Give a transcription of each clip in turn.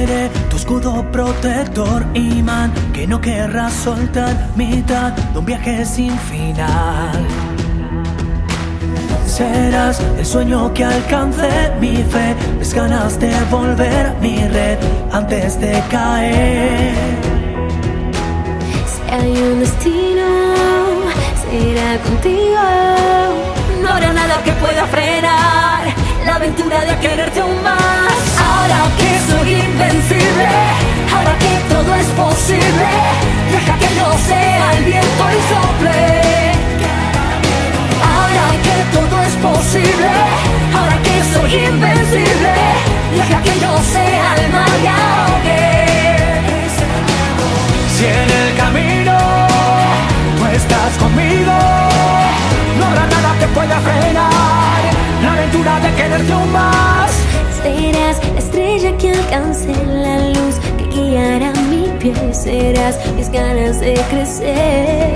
Seré tu escudo protector, imán que no querrás soltar, mitad de un viaje sin final. Serás el sueño que alcance mi fe, mis ganas de volver a mi red antes de caer. Si hay un destino, será contigo. No habrá nada que pueda frenar la aventura de quererte aún más. Ahora que soy invencible, ahora que todo es posible, deja que yo sea el viento y sople. Ahora que todo es posible, ahora que soy invencible, deja que yo sea el mar y ahogue. Si en el camino tú estás conmigo, no habrá nada que pueda frenar la aventura de quererte aún más. Serás la estrella que alcance la luz que guiará mi pie. Serás mis ganas de crecer.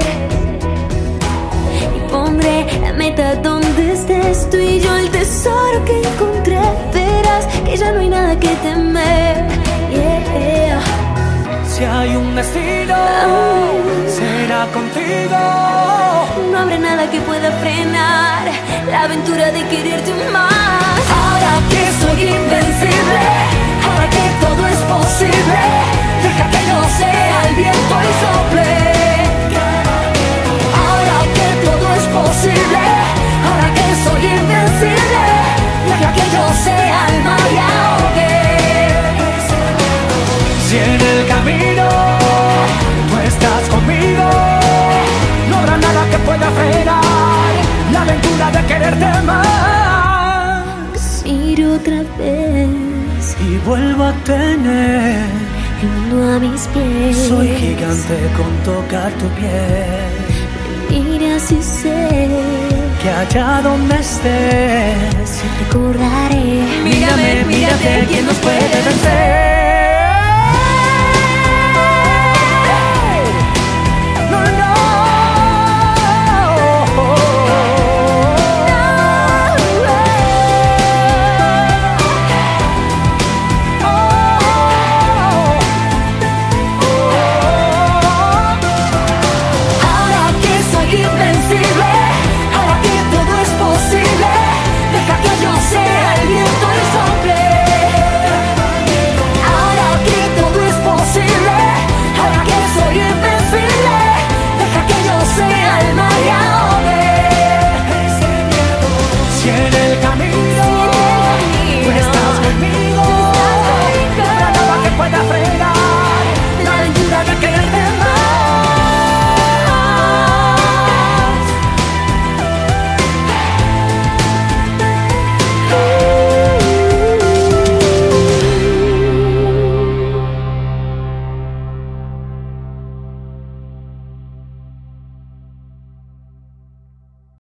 Y pondré la meta donde estés, tú y yo el tesoro que encontré. Verás que ya no hay nada que temer. Yeah. Si hay un destino, será contigo. No habrá nada que pueda frenar la aventura de quererte más. Ahora que soy invencible, ahora que todo es posible, deja que yo sea el viento y sople. Ahora que todo es posible, ahora que soy invencible, deja que yo sea el mar y ahogue. Si en el camino tú estás conmigo, no habrá nada que pueda frenar la aventura de quererte más. Ir otra vez Y vuelvo a tener el mundo a mis pies. Soy gigante con tocar tu piel. Mira si sé Que allá donde estés recordaré. mírame, mírate, ¿quién nos puede vencer?